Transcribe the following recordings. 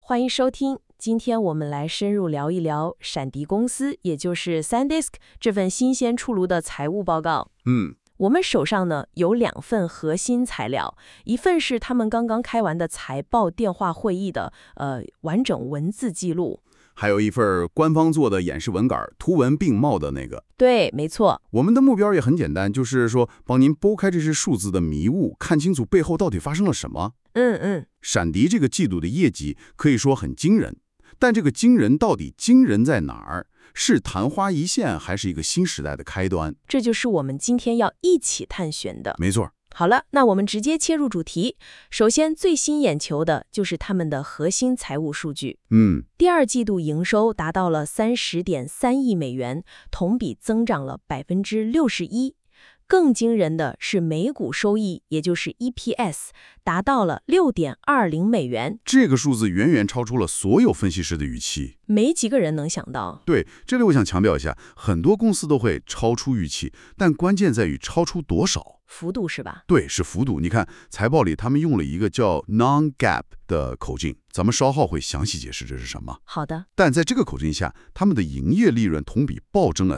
欢迎收听。今天我们来深入聊一聊闪迪公司，也就是 SanDisk 这份新鲜出炉的财务报告。我们手上呢有2份核心材料，一份是他们刚刚开完的财报电话会议的完整文字记录， 还有一份官方做的演示文稿，图文并茂的那个。 对，没错。 我们的目标也很简单，就是说帮您拨开这些数字的迷雾，看清楚背后到底发生了什么。闪迪这个季度的业绩可以说很惊人，但这个惊人到底惊人在哪儿？是昙花一现，还是一个新时代的开端？ 这就是我们今天要一起探寻的。 没错。 好了，那我们直接切入主题。首先，最吸眼球的就是他们的核心财务数据。第二季度营收达到了30.3亿美元，同比增长了61%。更惊人的是每股收益，也就是 EPS， 达到了6.20美元。 这个数字远远超出了所有分析师的预期， 没几个人能想到。 对，这里我想强调一下，很多公司都会超出预期，但关键在于超出多少。 幅度是吧？ 对，是幅度。你看财报里他们用了一个叫 non-GAAP 的口径，咱们稍后会详细解释这是什么。 好的。 但在这个口径下，他们的营业利润同比暴增了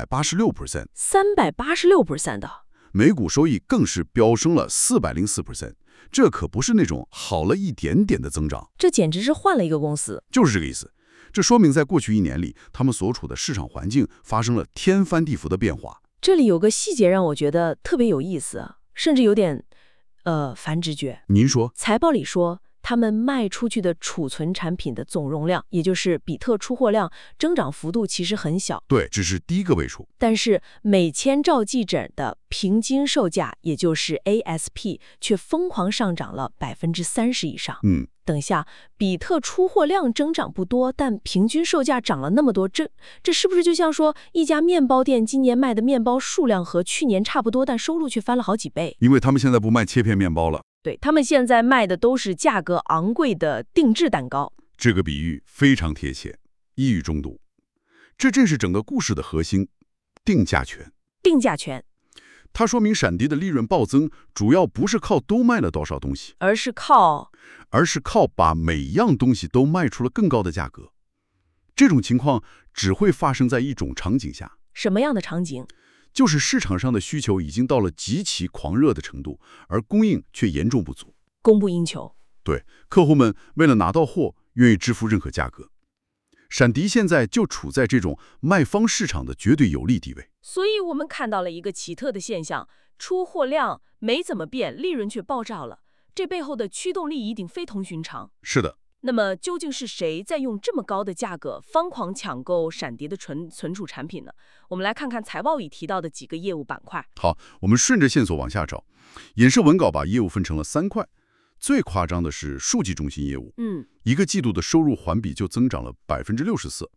386%，386% 的， 每股收益更是飙升了404%，这可不是那种好了一点点的增长， 这简直是换了一个公司。 就是这个意思。这说明在过去1年里，他们所处的市场环境发生了天翻地覆的变化。 这里有个细节让我觉得特别有意思，甚至有点反直觉。 您说？ 财报里说他们卖出去的储存产品的总容量，也就是比特出货量，增长幅度其实很小。 对，只是第一个位数。 但是每千兆记枕的平均售价，也就是 ASP， 却疯狂上涨了30%以上。等下，比特出货量增长不多，但平均售价涨了那么多，这是不是就像说一家面包店今年卖的面包数量和去年差不多，但收入却翻了好几倍？ 因为他们现在不卖切片面包了。 对，他们现在卖的都是价格昂贵的定制蛋糕。 这个比喻非常贴切，一语中的。这正是整个故事的核心，定价权。 定价权。 它说明闪迪的利润暴增，主要不是靠多卖了多少东西， 而是靠把每样东西都卖出了更高的价格。这种情况只会发生在一种场景下。 什么样的场景？ 就是市场上的需求已经到了极其狂热的程度，而供应却严重不足， 供不应求。 对，客户们为了拿到货，愿意支付任何价格。闪迪现在就处在这种卖方市场的绝对有利地位。 所以我们看到了一个奇特的现象，出货量没怎么变，利润却爆炸了。这背后的驱动力一定非同寻常。 是的。 那么究竟是谁在用这么高的价格疯狂抢购闪迪的存储产品呢？我们来看看财报里提到的几个业务板块。 好，我们顺着线索往下找。演示文稿把业务分成了3块，最夸张的是数据中心业务。一个季度的收入环比就增长了64%。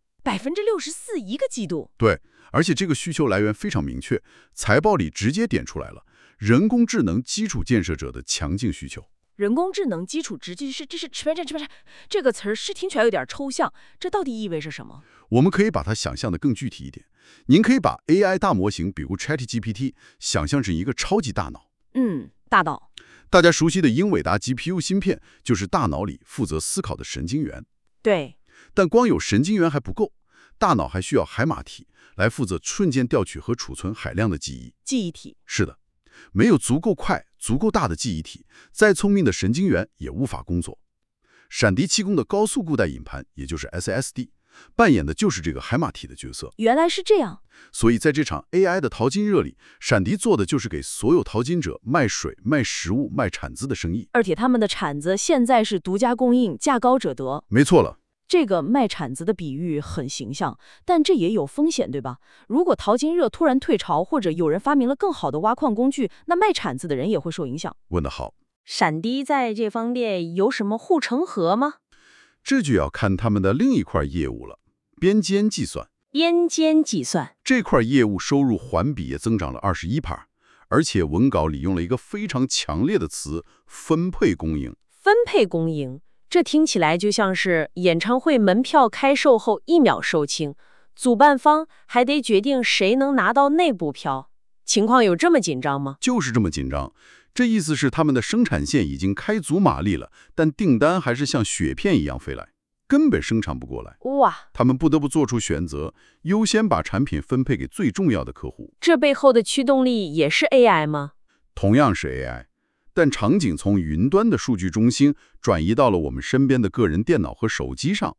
64%一个季度？ 对，而且这个需求来源非常明确，财报里直接点出来了，人工智能基础建设者的强劲需求。 人工智能基础这个词儿是听起来有点抽象，这到底意味着什么？ 我们可以把它想象的更具体一点。您可以把 AI 大模型，比如 ChatGPT， 想象成一个超级大脑。 大脑。 大家熟悉的英伟达 GPU 芯片就是大脑里负责思考的神经元。 对。 但光有神经元还不够，大脑还需要海马体来负责瞬间调取和储存海量的记忆。 记忆体。 是的。没有足够快、足够大的记忆体，再聪明的神经元也无法工作。闪迪提供的高速固态引盘，也就是 SSD， 扮演的就是这个海马体的角色。 原来是这样。 所以在这场 AI 的淘金热里，闪迪做的就是给所有淘金者卖水、卖食物、卖铲子的生意。 而且他们的铲子现在是独家供应，价高者得。 没错了。 这个卖铲子的比喻很形象，但这也有风险，对吧？如果淘金热突然退潮，或者有人发明了更好的挖矿工具，那卖铲子的人也会受影响。 问得好。 闪迪在这方面有什么护城河吗？ 这就要看他们的另一块业务了，边间计算。 边间计算这块业务收入环比也增长了21%，而且文稿里用了一个非常强烈的词——分配供应。 分配供应。这听起来就像是演唱会门票开售后1秒售罄，主办方还得决定谁能拿到那部票。情况有这么紧张吗？ 就是这么紧张。这意思是他们的生产线已经开足马力了，但订单还是像雪片一样飞来。 根本生产不过来。 哇， 他们不得不做出选择，优先把产品分配给最重要的客户。 这背后的驱动力也是 AI 吗？ 同样是 AI， 但场景从云端的数据中心转移到了我们身边的个人电脑和手机上。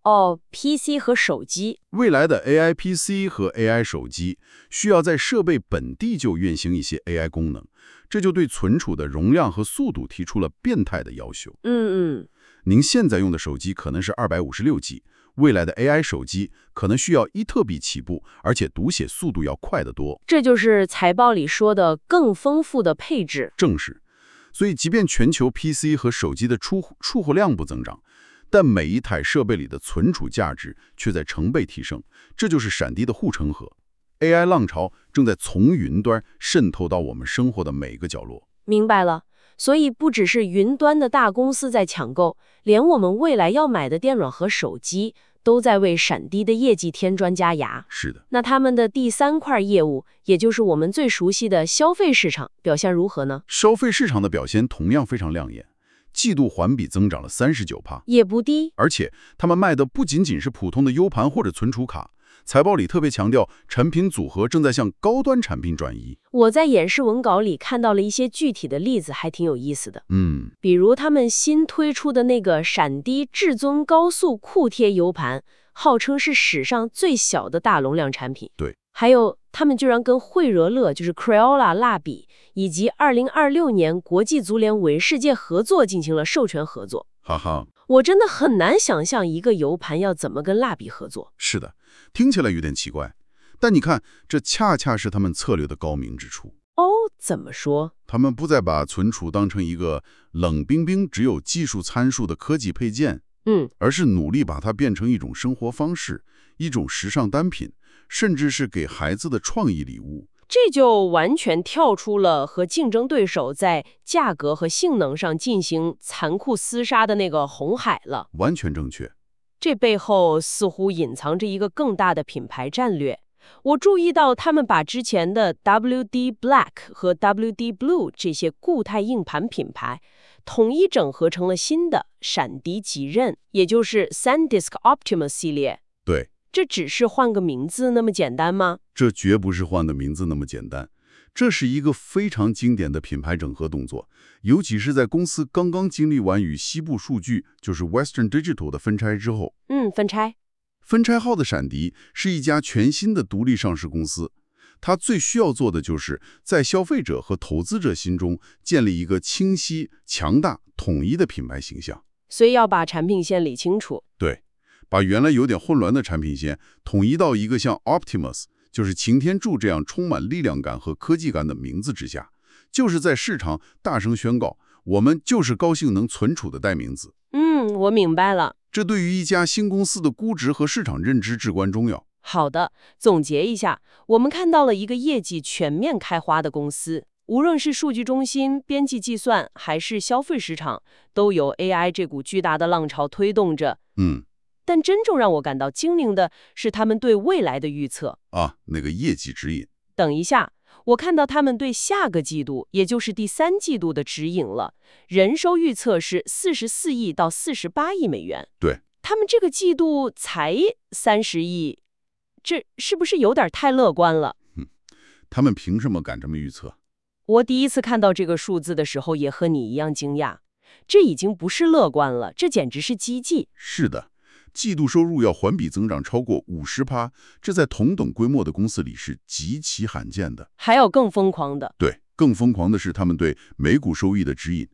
PC 和手机。 未来的 AI PC 和 AI 手机需要在设备本地就运行一些 AI 功能，这就对存储的容量和速度提出了变态的要求。您现在用的手机可能是256G， 未来的 AI 手机可能需要1TB起步，而且读写速度要快得多。 这就是财报里说的更丰富的配置。 正是。所以即便全球 PC 和手机的出货量不增长，但每一台设备里的存储价值却在成倍提升，这就是闪迪的护城河。AI 浪潮正在从云端渗透到我们生活的每个角落。 明白了，所以不只是云端的大公司在抢购，连我们未来要买的电软和手机都在为闪迪的业绩添砖加牙。 是的。 那他们的第三块业务，也就是我们最熟悉的消费市场，表现如何呢？ 消费市场的表现同样非常亮眼，季度环比增长了39%， 也不低。 而且他们卖的不仅仅是普通的 U 盘或者存储卡，财报里特别强调产品组合正在向高端产品转移。 我在演示文稿里看到了一些具体的例子，还挺有意思的。比如他们新推出的那个闪迪至尊高速酷贴 U 盘，号称是史上最小的大容量产品。 对。 还有他们居然跟惠惹乐就是 Crayola 蜡笔以及2026年国际足联为世界合作进行了授权合作。 哈哈， 我真的很难想象一个U盘要怎么跟蜡笔合作。 是的，听起来有点奇怪，但你看，这恰恰是他们策略的高明之处。 怎么说？ 他们不再把存储当成一个冷冰冰只有技术参数的科技配件，而是努力把它变成一种生活方式，一种时尚单品，甚至是给孩子的创意礼物。 这就完全跳出了和竞争对手在价格和性能上进行残酷厮杀的那个红海了。 完全正确。 这背后似乎隐藏着一个更大的品牌战略。我注意到他们把之前的 WD Black 和 WD Blue 这些固态硬盘品牌统一整合成了新的闪迪极刃，也就是 SanDisk Optimus 系列。 对。 这只是换个名字那么简单吗？ 这绝不是换的名字那么简单，这是一个非常经典的品牌整合动作，尤其是在公司刚刚经历完与西部数据，就是 Western Digital 的分拆之后。分拆后的闪迪是一家全新的独立上市公司，它最需要做的就是在消费者和投资者心中建立一个清晰、强大、统一的品牌形象。 所以要把产品线理清楚。 对。把原来有点混乱的产品线统一到一个像 Optimus， 就是擎天柱这样充满力量感和科技感的名字之下，就是在市场大声宣告，我们就是高性能存储的代名词。 我明白了。 这对于一家新公司的估值和市场认知至关重要。 好的，总结一下，我们看到了一个业绩全面开花的公司，无论是数据中心、边际计算还是消费市场，都有 AI 这股巨大的浪潮推动着。但真正让我感到精灵的是他们对未来的预测那个业绩指引。 等一下，我看到他们对下个季度，也就是第3季度的指引了。人收预测是44亿到48亿美元。 对， 他们这个季度才30亿，这是不是有点太乐观了？ 他们凭什么敢这么预测？ 我第一次看到这个数字的时候，也和你一样惊讶。这已经不是乐观了，这简直是激进。 是的。季度收入要环比增长超过50%，这在同等规模的公司里是极其罕见的。 还有更疯狂的。 对，更疯狂的是他们对每股收益的指引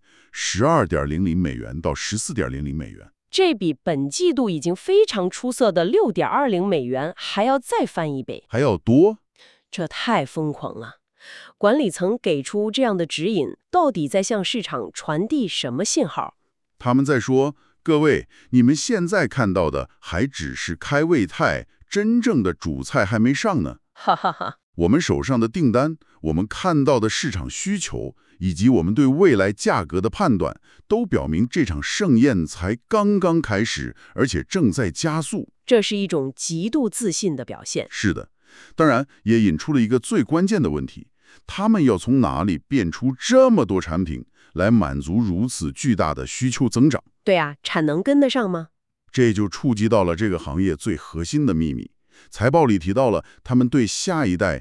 ，12.00美元到14.00美元。 这比本季度已经非常出色的6.20美元还要再翻1倍， 还要多。 这太疯狂了。管理层给出这样的指引，到底在向市场传递什么信号？ 他们在说，各位，你们现在看到的还只是开胃菜，真正的主菜还没上呢。 哈哈哈！ 我们手上的订单，我们看到的市场需求，以及我们对未来价格的判断，都表明这场盛宴才刚刚开始，而且正在加速。 这是一种极度自信的表现。 是的，当然也引出了一个最关键的问题：他们要从哪里变出这么多产品来满足如此巨大的需求增长？ 对啊，产能跟得上吗？ 这就触及到了这个行业最核心的秘密。财报里提到了他们对下一代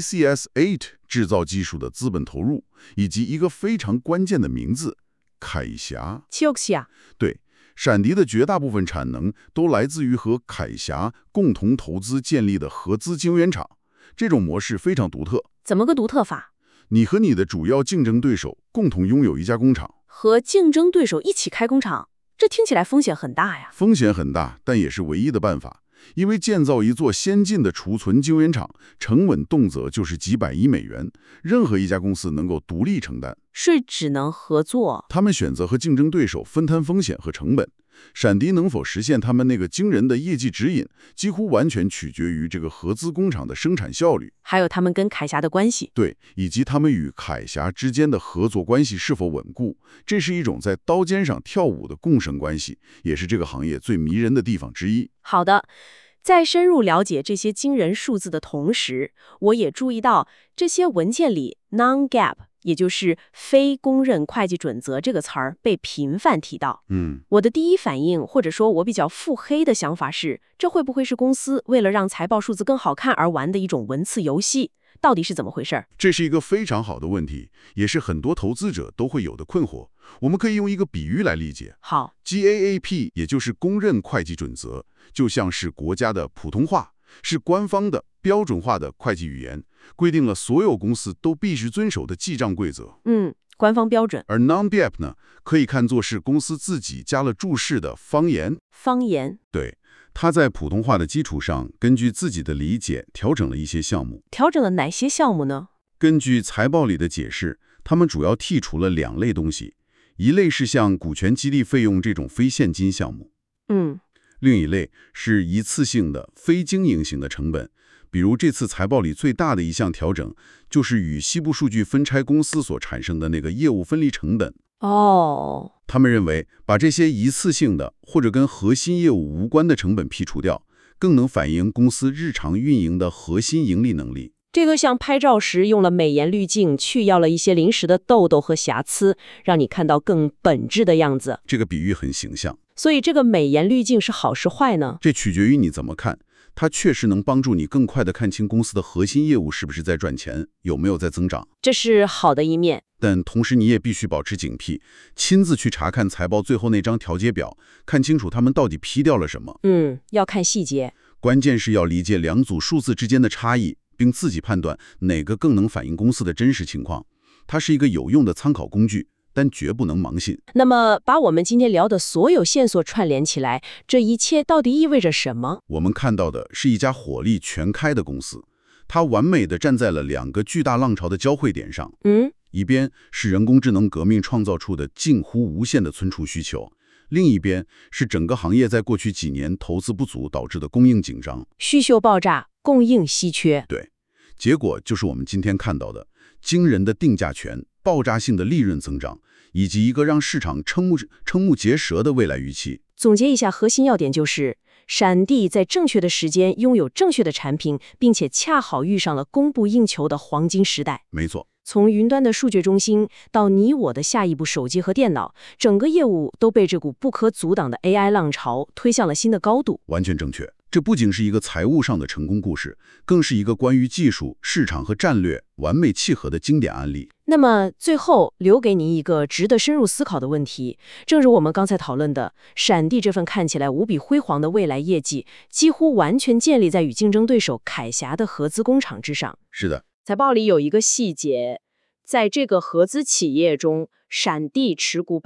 BCS8 制造技术的资本投入，以及一个非常关键的名字——凯霞。对，闪迪的绝大部分产能都来自于和凯霞共同投资建立的合资晶圆厂。这种模式非常独特。 怎么个独特法？ 你和你的主要竞争对手共同拥有一家工厂， 和竞争对手一起开工厂，这听起来风险很大呀。 风险很大，但也是唯一的办法。因为建造一座先进的储存晶圆厂，成本动辄就是几百亿美元，任何一家公司能够独立承担， 是只能合作。 他们选择和竞争对手分摊风险和成本。闪迪能否实现他们那个惊人的业绩指引，几乎完全取决于这个合资工厂的生产效率， 还有他们跟凯霞的关系。 对，以及他们与凯霞之间的合作关系是否稳固。这是一种在刀尖上跳舞的共生关系，也是这个行业最迷人的地方之一。 好的，在深入了解这些惊人数字的同时，我也注意到这些文件里 non-GAAP， 也就是非公认会计准则这个词儿被频繁提到。我的第一反应，或者说我比较腹黑的想法是，这会不会是公司为了让财报数字更好看而玩的一种文字游戏？到底是怎么回事？ 这是一个非常好的问题，也是很多投资者都会有的困惑。我们可以用一个比喻来理解。 好 GAAP 也就是公认会计准则，就像是国家的普通话，是官方的标准化的会计语言，规定了所有公司都必须遵守的记账规则。 官方标准。 而 non-GAAP 呢，可以看作是公司自己加了注释的方言。对，它在普通话的基础上，根据自己的理解调整了一些项目。 调整了哪些项目呢？ 根据财报里的解释，他们主要剔除了2类东西，一类是像股权激励费用这种非现金项目，另一类是一次性的非经营型的成本。比如这次财报里最大的一项调整，就是与西部数据分拆公司所产生的那个业务分离成本。他们认为把这些一次性的或者跟核心业务无关的成本剔除掉，更能反映公司日常运营的核心盈利能力。 这个像拍照时用了美颜滤镜，去掉了一些临时的痘痘和瑕疵，让你看到更本质的样子。 这个比喻很形象。 所以这个美颜滤镜是好是坏呢？ 这取决于你怎么看。它确实能帮助你更快地看清公司的核心业务是不是在赚钱，有没有在增长。 这是好的一面。 但同时你也必须保持警惕，亲自去查看财报最后那张调节表，看清楚他们到底批掉了什么。 要看细节。 关键是要理解2组数字之间的差异，并自己判断哪个更能反映公司的真实情况。它是一个有用的参考工具，但绝不能盲信。 那么把我们今天聊的所有线索串联起来，这一切到底意味着什么？ 我们看到的是一家火力全开的公司，它完美地站在了2个巨大浪潮的交汇点上。一边是人工智能革命创造出的近乎无限的存储需求，另一边是整个行业在过去几年投资不足导致的供应紧张， 需求爆炸，供应稀缺。 对，结果就是我们今天看到的惊人的定价权、爆炸性的利润增长，以及一个让市场瞠目结舌的未来预期。 总结一下，核心要点就是闪迪在正确的时间拥有正确的产品，并且恰好遇上了供不应求的黄金时代。 没错。 从云端的数据中心到你我的下一部手机和电脑，整个业务都被这股不可阻挡的 AI 浪潮推向了新的高度。 完全正确。这不仅是一个财务上的成功故事，更是一个关于技术、市场和战略完美契合的经典案例。 那么最后留给您一个值得深入思考的问题，正如我们刚才讨论的，闪迪这份看起来无比辉煌的未来业绩，几乎完全建立在与竞争对手凯霞的合资工厂之上。 是的。 财报里有一个细节，在这个合资企业中，闪迪持股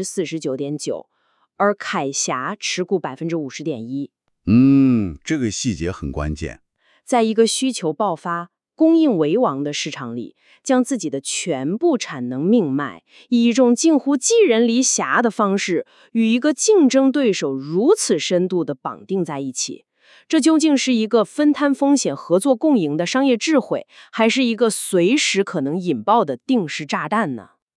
49.9%， 而凯霞持股 50.1%。 这个细节很关键。 在一个需求爆发、供应为王的市场里，将自己的全部产能命脉，以一种近乎寄人篱下的方式，与一个竞争对手如此深度地绑定在一起，这究竟是一个分摊风险、合作共赢的商业智慧，还是一个随时可能引爆的定时炸弹呢？